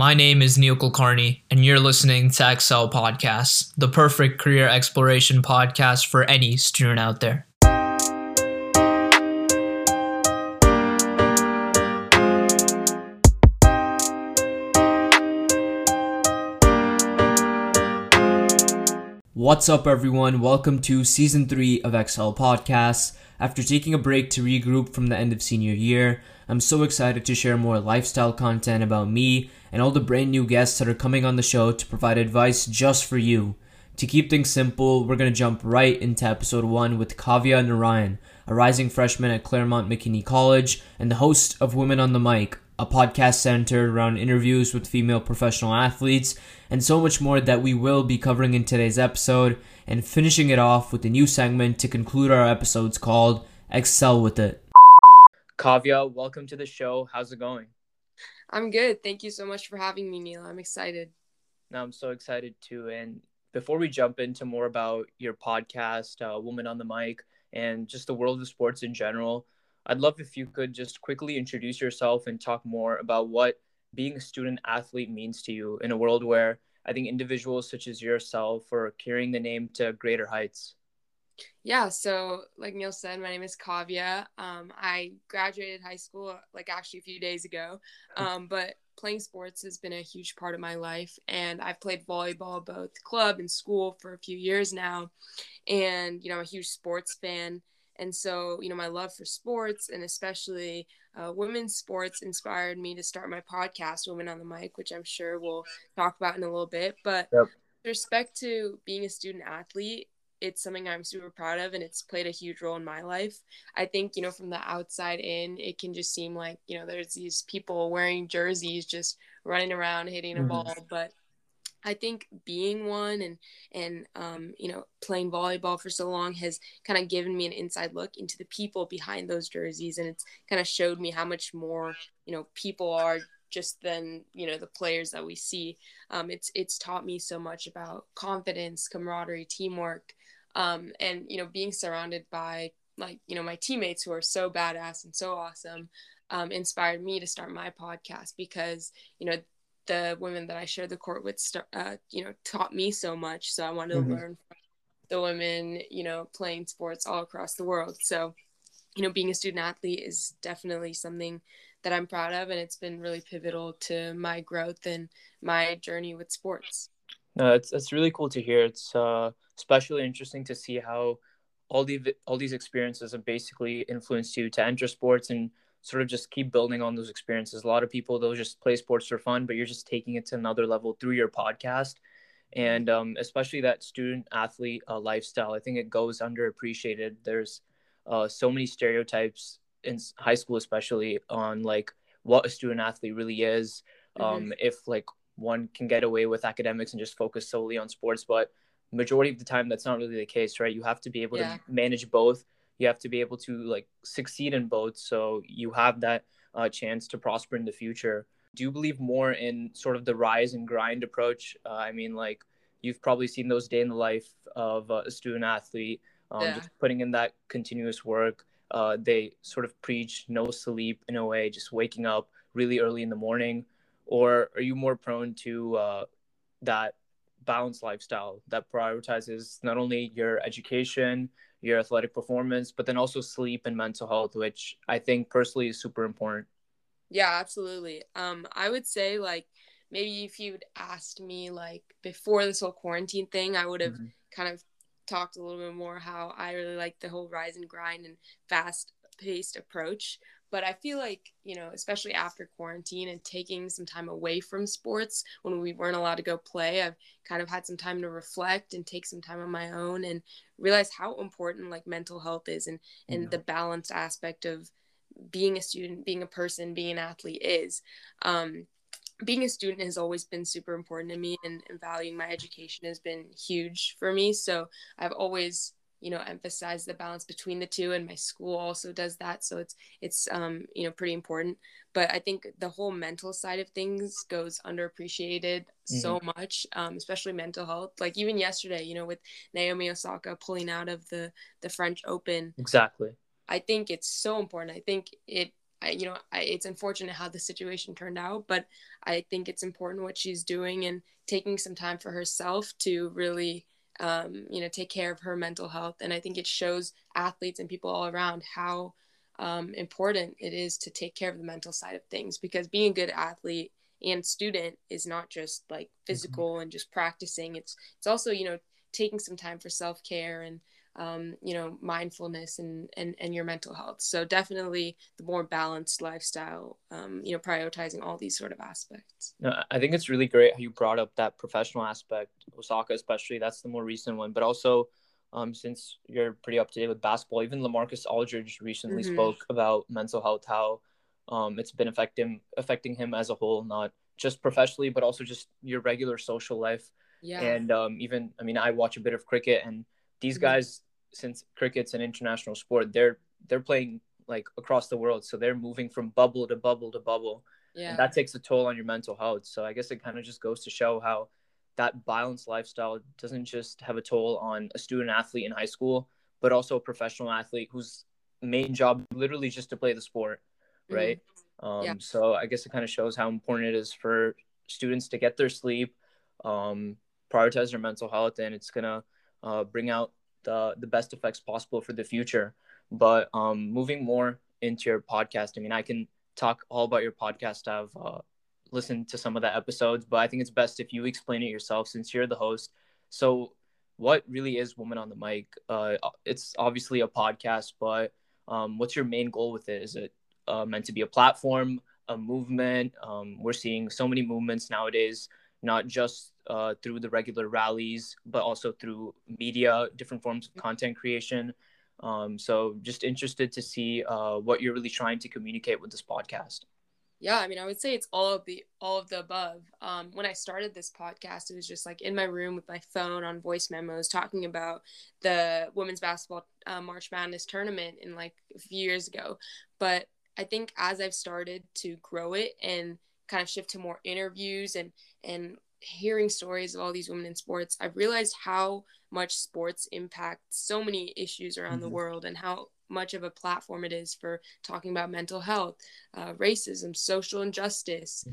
My name is Neil Kulkarni, and you're listening to Excel Podcasts, the perfect career exploration podcast for any student out there. What's up, everyone? Welcome to Season 3 of Excel Podcasts. After taking a break to regroup from the end of senior year, I'm so excited to share more lifestyle content about me and all the brand new guests that are coming on the show to provide advice just for you. To keep things simple, we're going to jump right into episode 1 with Kavya Narayan, a rising freshman at Claremont McKinney College and the host of Women on the Mic, a podcast centered around interviews with female professional athletes, and so much more that we will be covering in today's episode, and finishing it off with a new segment to conclude our episodes called Excel With It. Kavya, welcome to the show. How's it going? I'm good. Thank you so much for having me, Neil. I'm excited. No, I'm so excited too. And before we jump into more about your podcast, Woman on the Mic, and just the world of sports in general, I'd love if you could just quickly introduce yourself and talk more about what being a student athlete means to you in a world where I think individuals such as yourself are carrying the name to greater heights. Yeah, so like Neil said, my name is Kavya. I graduated high school actually a few days ago, but playing sports has been a huge part of my life, and I've played volleyball both club and school for a few years now, and I'm a huge sports fan. And so, my love for sports and especially women's sports inspired me to start my podcast, Women on the Mic, which I'm sure we'll talk about in a little bit. But Yep. with respect to being a student athlete, it's something I'm super proud of, and it's played a huge role in my life. I think, from the outside in, it can just seem like, there's these people wearing jerseys just running around hitting a ball. But I think being one and playing volleyball for so long has kind of given me an inside look into the people behind those jerseys, and it's kind of showed me how much more people are just than the players that we see. It's taught me so much about confidence, camaraderie, teamwork, and being surrounded by my teammates who are so badass and so awesome inspired me to start my podcast, because the women that I shared the court with, taught me so much. So I wanted to learn from the women, playing sports all across the world. So, being a student athlete is definitely something that I'm proud of, and it's been really pivotal to my growth and my journey with sports. No, it's really cool to hear. It's especially interesting to see how all these experiences have basically influenced you to enter sports and sort of just keep building on those experiences. A lot of people, they'll just play sports for fun, but you're just taking it to another level through your podcast. And especially that student athlete lifestyle, I think it goes underappreciated. There's so many stereotypes in high school, especially on what a student athlete really is. If one can get away with academics and just focus solely on sports, but majority of the time that's not really the case, right? You have to be able to manage both. You have to be able to succeed in both, so you have that chance to prosper in the future. Do you believe more in sort of the rise and grind approach? You've probably seen those day in the life of a student athlete, just putting in that continuous work. They sort of preach no sleep in a way, just waking up really early in the morning. Or are you more prone to that balanced lifestyle that prioritizes not only your education, your athletic performance, but then also sleep and mental health, which I think personally is super important? Yeah, absolutely. I would say maybe if you'd asked me before this whole quarantine thing, I would have kind of talked a little bit more how I really like the whole rise and grind and fast paced approach. But I feel especially after quarantine and taking some time away from sports when we weren't allowed to go play, I've kind of had some time to reflect and take some time on my own and realize how important mental health is, and the balanced aspect of being a student, being a person, being an athlete is. Being a student has always been super important to me, and valuing my education has been huge for me. So I've always emphasize the balance between the two, and my school also does that. So it's pretty important. But I think the whole mental side of things goes underappreciated so much, especially mental health. Even yesterday, with Naomi Osaka pulling out of the French Open. Exactly. I think it's so important. I think it it's unfortunate how the situation turned out, but I think it's important what she's doing and taking some time for herself to really, take care of her mental health. And I think it shows athletes and people all around how important it is to take care of the mental side of things, because being a good athlete and student is not just like physical and just practicing. It's also, taking some time for self-care and mindfulness and your mental health. So definitely the more balanced lifestyle, prioritizing all these sort of aspects. No, I think it's really great how you brought up that professional aspect, Osaka especially. That's the more recent one, but also since you're pretty up to date with basketball, even LaMarcus Aldridge recently spoke about mental health, how it's been affecting him as a whole, not just professionally, but also just your regular social life. Yeah. And even, I mean, I watch a bit of cricket, and these guys, since cricket's an international sport, they're playing like across the world, so they're moving from bubble to bubble to bubble. Yeah. And that takes a toll on your mental health. So I guess it kind of just goes to show how that balanced lifestyle doesn't just have a toll on a student athlete in high school, but also a professional athlete whose main job literally just to play the sport, right? So I guess it kind of shows how important it is for students to get their sleep, prioritize their mental health, and it's gonna bring out the best effects possible for the future. But moving more into your podcast, I mean, I can talk all about your podcast. I've listened to some of the episodes, but I think it's best if you explain it yourself since you're the host. So what really is Woman on the Mic? It's obviously a podcast, but what's your main goal with it? Is it meant to be a platform, a movement? We're seeing so many movements nowadays, not just through the regular rallies, but also through media, different forms of content creation. So just interested to see what you're really trying to communicate with this podcast. Yeah, I mean, I would say it's all of the above. When I started this podcast, it was just like in my room with my phone on voice memos talking about the women's basketball March Madness tournament in like a few years ago. But I think as I've started to grow it and kind of shift to more interviews and hearing stories of all these women in sports, I've realized how much sports impact so many issues around the world, and how much of a platform it is for talking about mental health, racism, social injustice,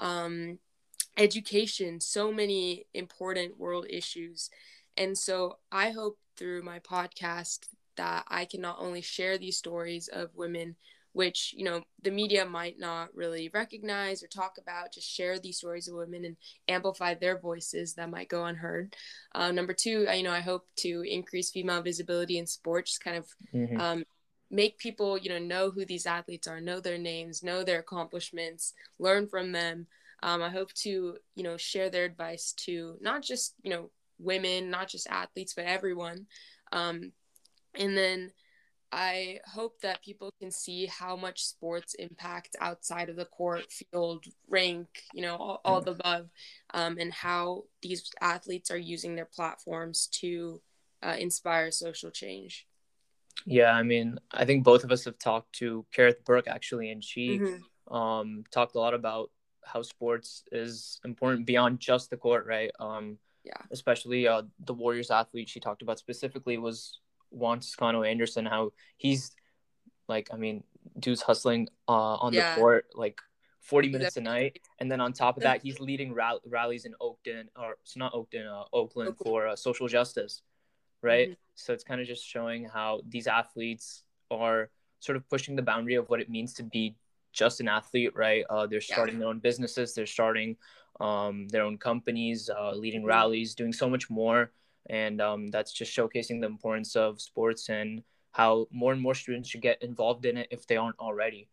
education, so many important world issues. And so I hope through my podcast that I can not only share these stories of women, which, the media might not really recognize or talk about, just share these stories of women and amplify their voices that might go unheard. Number two, I hope to increase female visibility in sports, just kind of make people, know who these athletes are, know their names, know their accomplishments, learn from them. I hope to, share their advice to not just, women, not just athletes, but everyone. And then I hope that people can see how much sports impact outside of the court, field, rank, all the above, and how these athletes are using their platforms to inspire social change. Yeah, I mean, I think both of us have talked to Kareth Burke actually, and she talked a lot about how sports is important beyond just the court, right? Especially the Warriors athlete she talked about specifically was Juan Toscano Anderson, how he's like, I mean, dude's hustling on the court like 40 minutes a night, and then on top of that, he's leading rallies in Oakland, or it's not Oakland, Oakland for social justice, right? So it's kind of just showing how these athletes are sort of pushing the boundary of what it means to be just an athlete, right? They're starting their own businesses, they're starting their own companies, leading rallies, doing so much more. And that's just showcasing the importance of sports and how more and more students should get involved in it if they aren't already.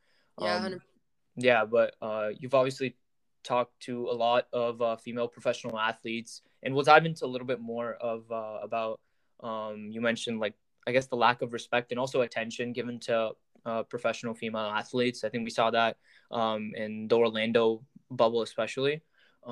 But you've obviously talked to a lot of female professional athletes, and we'll dive into a little bit more of about you mentioned, like, I guess the lack of respect and also attention given to professional female athletes. I think we saw that in the Orlando bubble especially.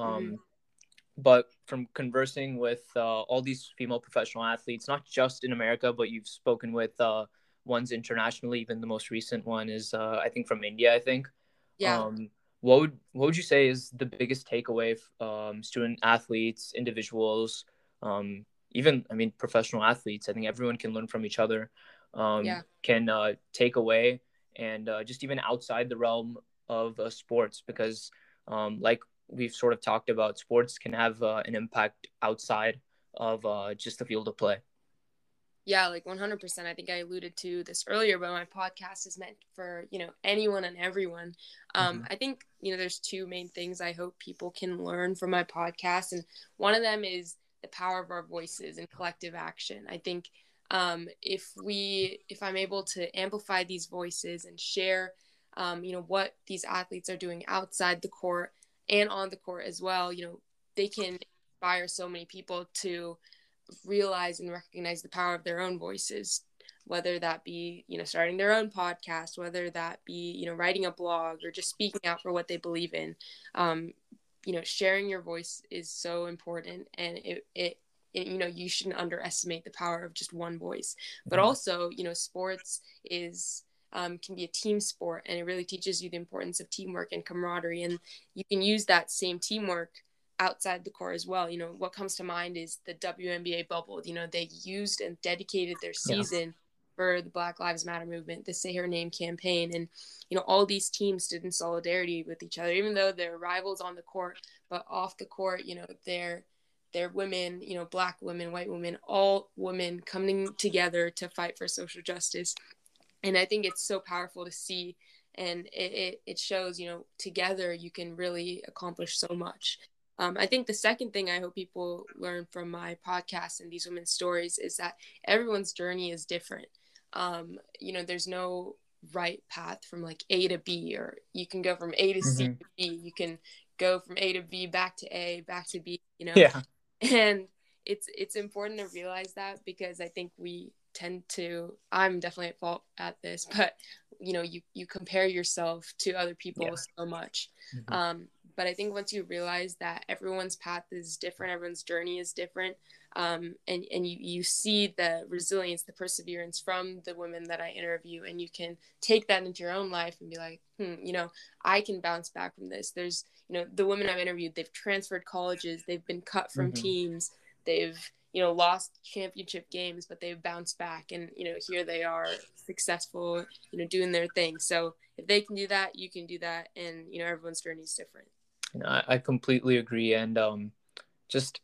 But from conversing with all these female professional athletes, not just in America, but you've spoken with ones internationally. Even the most recent one is, I think, from India, I think. What would you say is the biggest takeaway student athletes, individuals, even, I mean, professional athletes? I think everyone can learn from each other, can take away and just even outside the realm of sports, because like we've sort of talked about, sports can have an impact outside of just the field of play. Yeah, like 100%. I think I alluded to this earlier, but my podcast is meant for, anyone and everyone. I think, there's two main things I hope people can learn from my podcast. And one of them is the power of our voices and collective action. I think if I'm able to amplify these voices and share, what these athletes are doing outside the court and on the court as well, they can inspire so many people to realize and recognize the power of their own voices, whether that be starting their own podcast, whether that be writing a blog, or just speaking out for what they believe in. Sharing your voice is so important, and it you shouldn't underestimate the power of just one voice. But also, sports is can be a team sport, and it really teaches you the importance of teamwork and camaraderie, and you can use that same teamwork outside the court as well. What comes to mind is the WNBA bubble. They used and dedicated their season for the Black Lives Matter movement, the Say Her Name campaign. And, all these teams stood in solidarity with each other, even though they're rivals on the court, but off the court, they're women, Black women, white women, all women coming together to fight for social justice. And I think it's so powerful to see. And it shows, together you can really accomplish so much. I think the second thing I hope people learn from my podcast and these women's stories is that everyone's journey is different. There's no right path from like A to B, or you can go from A to C to B. You can go from A to B, back to A, back to B, Yeah. And it's important to realize that, because I think we tend to, I'm definitely at fault at this, but you compare yourself to other people so much. But I think once you realize that everyone's path is different, everyone's journey is different, and you see the resilience, the perseverance from the women that I interview, and you can take that into your own life and be like, I can bounce back from this. There's, the women I've interviewed, they've transferred colleges, they've been cut from teams, they've, lost championship games, but they've bounced back, and, here they are successful, doing their thing. So if they can do that, you can do that. And, everyone's journey is different. I completely agree. And just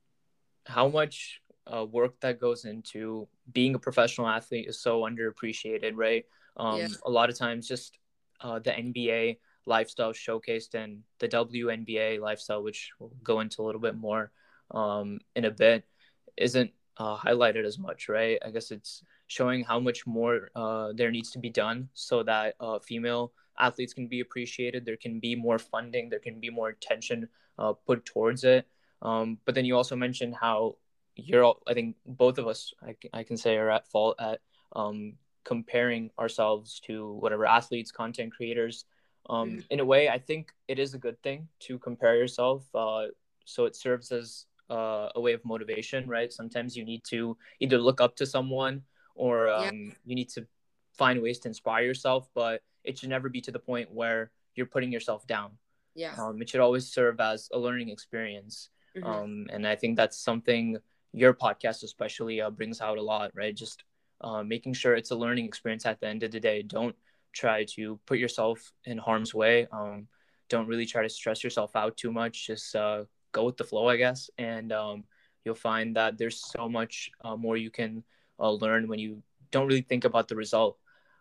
how much work that goes into being a professional athlete is so underappreciated, right? A lot of times just the NBA lifestyle showcased and the WNBA lifestyle, which we'll go into a little bit more in a bit, isn't highlighted as much, right? I guess it's showing how much more there needs to be done so that female athletes can be appreciated. There can be more funding. There can be more attention put towards it. But then you also mentioned how I think both of us, I can say, are at fault at comparing ourselves to whatever athletes, content creators. In a way, I think it is a good thing to compare yourself. So it serves as a way of motivation, right? Sometimes you need to either look up to someone, or you need to find ways to inspire yourself, but it should never be to the point where you're putting yourself down. It should always serve as a learning experience. And I think that's something your podcast especially brings out a lot, right? Just making sure it's a learning experience at the end of the day. Don't try to put yourself in harm's way. Don't really try to stress yourself out too much. Just go with the flow, I guess. And you'll find that there's so much more you can learn when you don't really think about the result.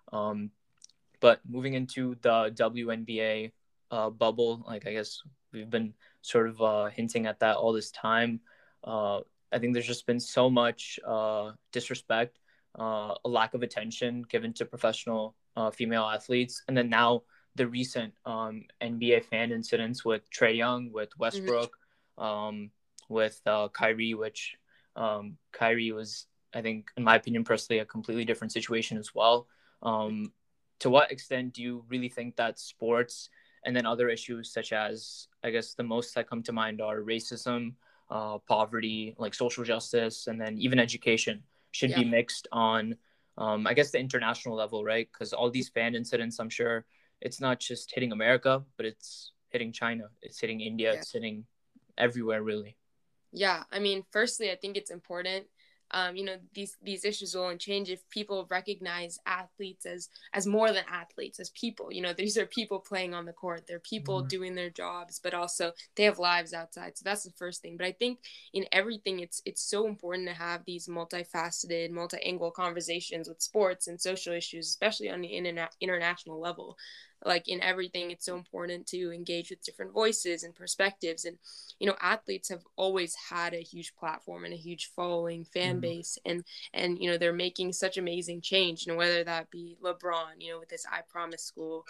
But moving into the WNBA bubble, like I guess we've been sort of hinting at that all this time. I think there's just been so much disrespect, a lack of attention given to professional female athletes. And then now the recent NBA fan incidents with Trae Young, with Westbrook, with Kyrie, which Kyrie was, I think, in my opinion, personally, a completely different situation as well. To what extent do you really think that sports and then other issues such as, I guess the most that come to mind are racism, poverty, like social justice, and then even education should be mixed on, I guess, the international level, right? Because all these fan incidents, I'm sure it's not just hitting America, but it's hitting China, it's hitting India, it's hitting everywhere, really. Yeah, I mean, firstly, I think it's important these issues will only change if people recognize athletes as more than athletes, as people. These are people playing on the court. They're people doing their jobs, but also they have lives outside. So that's the first thing. But I think in everything, it's so important to have these multifaceted, multi-angle conversations with sports and social issues, especially on the international level. Like in everything, it's so important to engage with different voices and perspectives. And athletes have always had a huge platform and a huge following, fan base, and they're making such amazing change. Whether that be LeBron, with this I Promise school,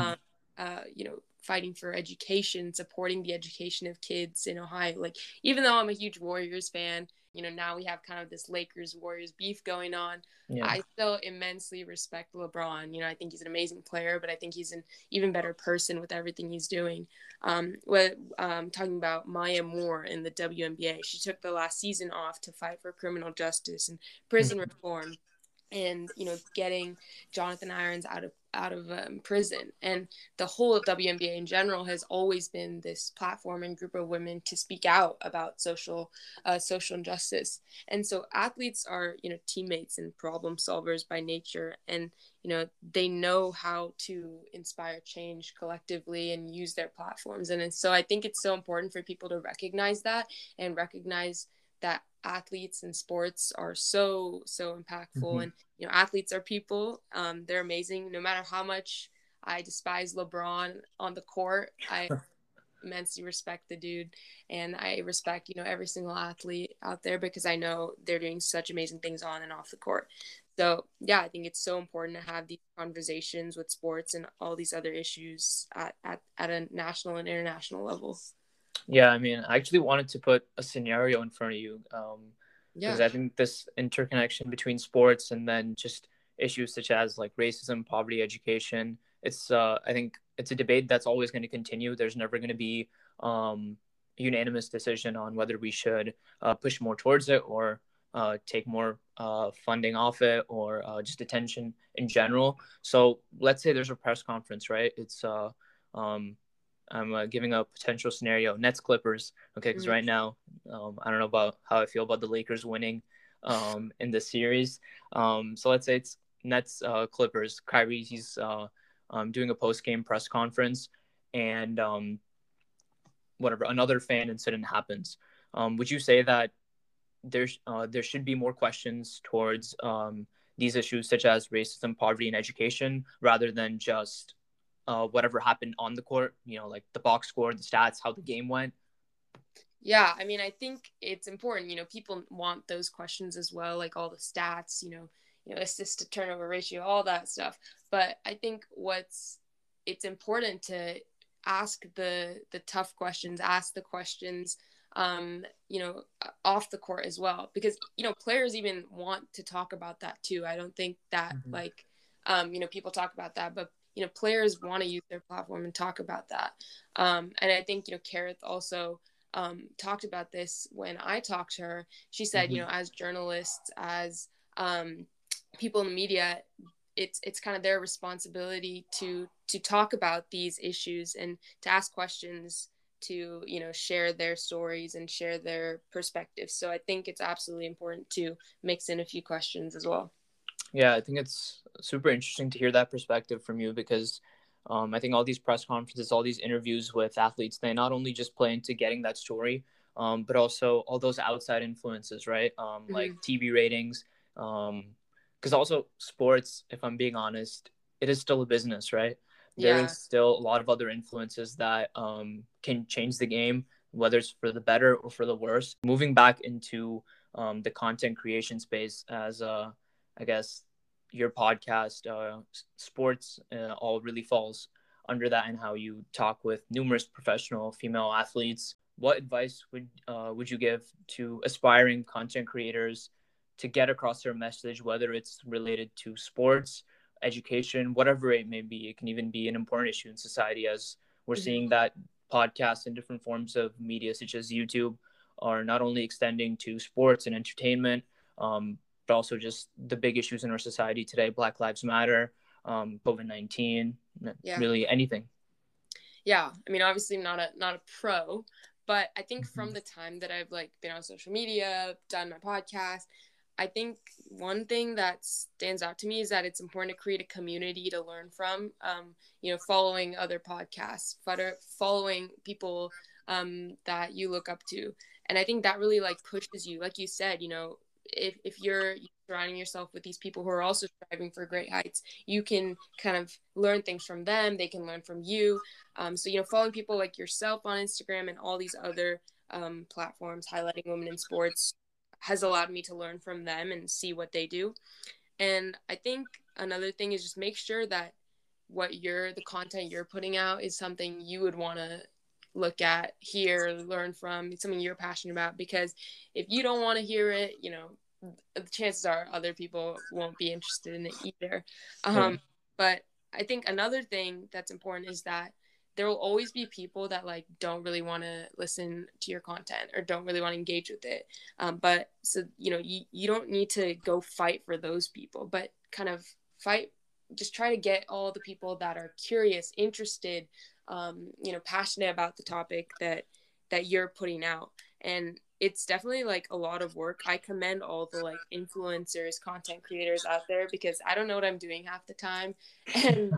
fighting for education, supporting the education of kids in Ohio. Like, even though I'm a huge Warriors fan, now we have kind of this Lakers Warriors beef going on. Yeah. I still immensely respect LeBron. I think he's an amazing player, but I think he's an even better person with everything he's doing. Talking about Maya Moore in the WNBA, she took the last season off to fight for criminal justice and prison reform, and getting Jonathan Irons out of prison. And the whole WNBA in general has always been this platform and group of women to speak out about social injustice. And so athletes are teammates and problem solvers by nature, and they know how to inspire change collectively and use their platforms. And so I think it's so important for people to recognize that, and recognize that athletes and sports are so impactful. And athletes are people. They're amazing. No matter how much I despise LeBron on the court, I immensely respect the dude, and I respect every single athlete out there, because I know they're doing such amazing things on and off the court. So yeah, I think it's so important to have these conversations with sports and all these other issues at a national and international level. Yeah, I mean, I actually wanted to put a scenario in front of you, because I think this interconnection between sports and then just issues such as like racism, poverty, education, I think it's a debate that's always going to continue. There's never going to be a unanimous decision on whether we should push more towards it, or take more funding off it, or just attention in general. So let's say there's a press conference, right? I'm giving a potential scenario: Nets Clippers. Okay, because right now, I don't know about how I feel about the Lakers winning in the series. So let's say it's Nets Clippers. Kyrie, he's doing a post game press conference, and whatever, another fan incident happens. Would you say that there should be more questions towards these issues such as racism, poverty, and education, rather than just whatever happened on the court, like the box score, the stats, how the game went? Yeah, I mean, I think it's important. People want those questions as well, like all the stats, assist to turnover ratio, all that stuff. But I think it's important to ask the tough questions, ask the questions, off the court as well, because players even want to talk about that too. I don't think that people talk about that, but players want to use their platform and talk about that. And I think, Kareth also talked about this when I talked to her. She said, as journalists, as people in the media, it's kind of their responsibility to talk about these issues and to ask questions, to share their stories and share their perspectives. So I think it's absolutely important to mix in a few questions as well. Yeah, I think it's super interesting to hear that perspective from you, because I think all these press conferences, all these interviews with athletes, they not only just play into getting that story, but also all those outside influences, right? Like TV ratings, because also sports, if I'm being honest, it is still a business, right? There is still a lot of other influences that can change the game, whether it's for the better or for the worse. Moving back into the content creation space, as I guess your podcast, sports, all really falls under that, and how you talk with numerous professional female athletes. What advice would you give to aspiring content creators to get across their message, whether it's related to sports, education, whatever it may be? It can even be an important issue in society, as we're seeing that podcasts and different forms of media such as YouTube are not only extending to sports and entertainment, but also just the big issues in our society today: Black Lives Matter, COVID-19, really anything. Yeah, I mean, obviously not a pro, but I think from the time that I've been on social media, done my podcast, I think one thing that stands out to me is that it's important to create a community to learn from, following other podcasts, following people that you look up to. And I think that really like pushes you, like you said, if you're surrounding yourself with these people who are also striving for great heights, you can kind of learn things from them. They can learn from you. So following people like yourself on Instagram and all these other platforms highlighting women in sports has allowed me to learn from them and see what they do. And I think another thing is just make sure that the content you're putting out is something you would want to look at, hear, learn from. It's something you're passionate about, because if you don't want to hear it, the chances are other people won't be interested in it either. But I think another thing that's important is that there will always be people that like don't really want to listen to your content or don't really want to engage with it. But so, you don't need to go fight for those people, but kind of just try to get all the people that are curious, interested, passionate about the topic that you're putting out. And it's definitely like a lot of work. I commend all the like influencers, content creators out there, because I don't know what I'm doing half the time. And,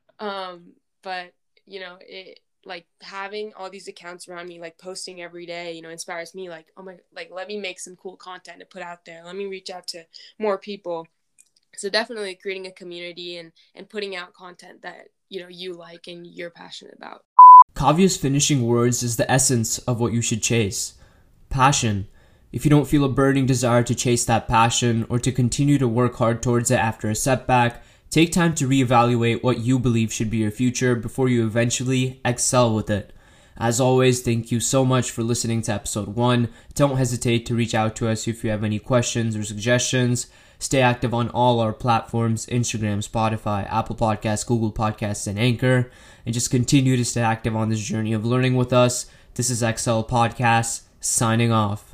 but it like having all these accounts around me, like posting every day, inspires me like, oh my, like, let me make some cool content to put out there. Let me reach out to more people. So definitely creating a community and putting out content that, you like and you're passionate about. Kavya's finishing words is the essence of what you should chase. Passion. If you don't feel a burning desire to chase that passion or to continue to work hard towards it after a setback, take time to reevaluate what you believe should be your future before you eventually excel with it. As always, thank you so much for listening to episode 1. Don't hesitate to reach out to us if you have any questions or suggestions. Stay active on all our platforms: Instagram, Spotify, Apple Podcasts, Google Podcasts, and Anchor. And just continue to stay active on this journey of learning with us. This is Excel Podcasts, signing off.